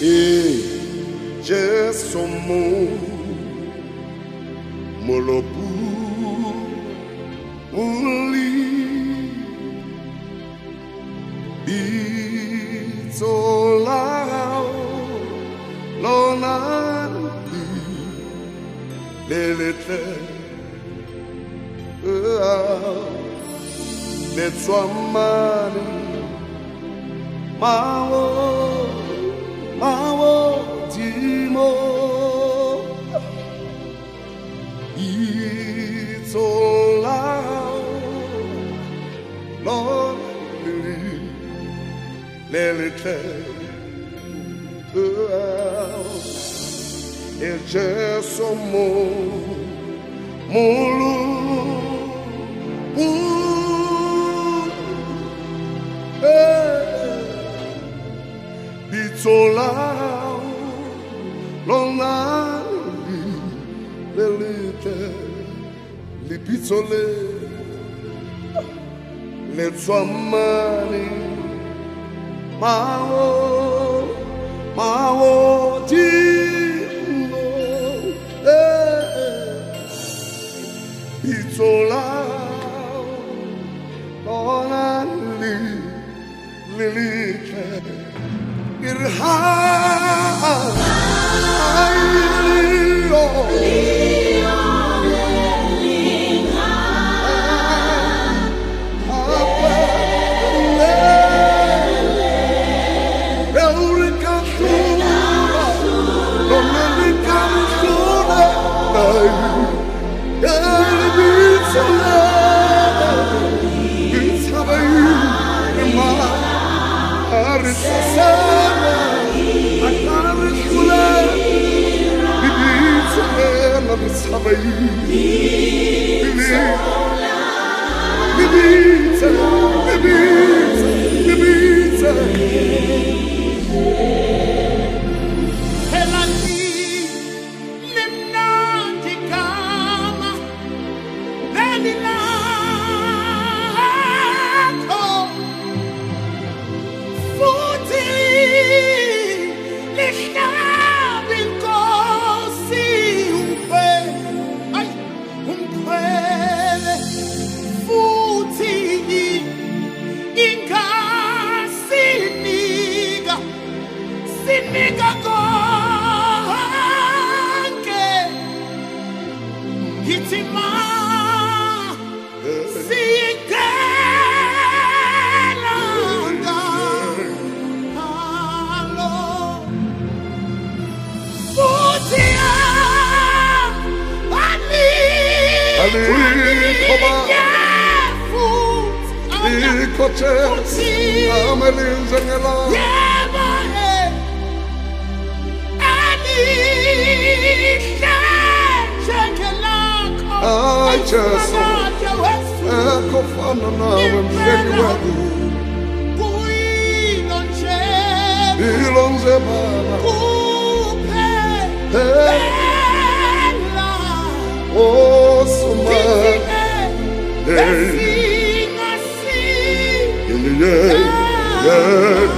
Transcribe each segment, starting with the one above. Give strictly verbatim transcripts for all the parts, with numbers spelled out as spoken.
e Jesomo Molopu Uli Bitolao Lonandi Lelete Letswamani Mawo Mawo Timo Itolao Lonely Lelete El Jesomo Mulu Bitolao Lonali Lelite Lipitole Letswamani Mao Mao Timo Bitolao Lonali Lelite Irha Leo Leo Lelingha Apele Belricasura Lomelicansura Elbitsala Bitsabai Ma Arisana Akarisula Bibitsala Bitsabai Bibitsala Bibitsala Bibitsala Helani Limnati Kama Lenilato Futi Lishabin Kosi Umpe Ay Umpe Futi Inka Siniga Siniga Konke Hitima Singelanda Halo Futia Ali Ali Koba Ali Ikoche Amelin Zengela I just Eko fana na wemsheki wedu Ilonze baba Oh suma Hey In the day Yeah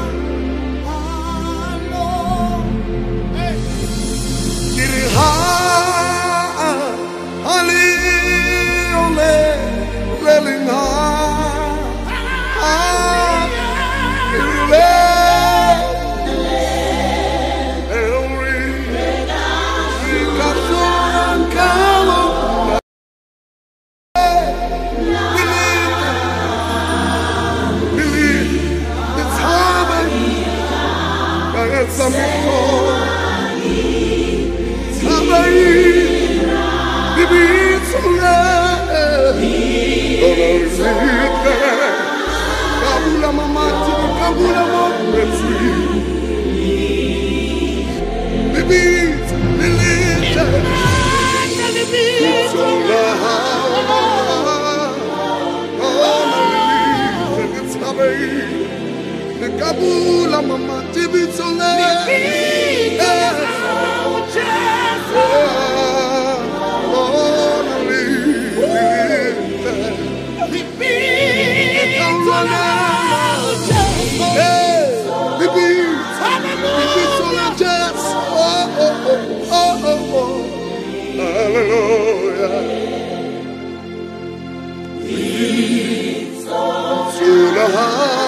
Kabula mamati, kabula mamati. Bibit, bilita, sola, oh, it's happy. The kabula mamati, bitsola, Hallelujah. Hallelujah. To the heart.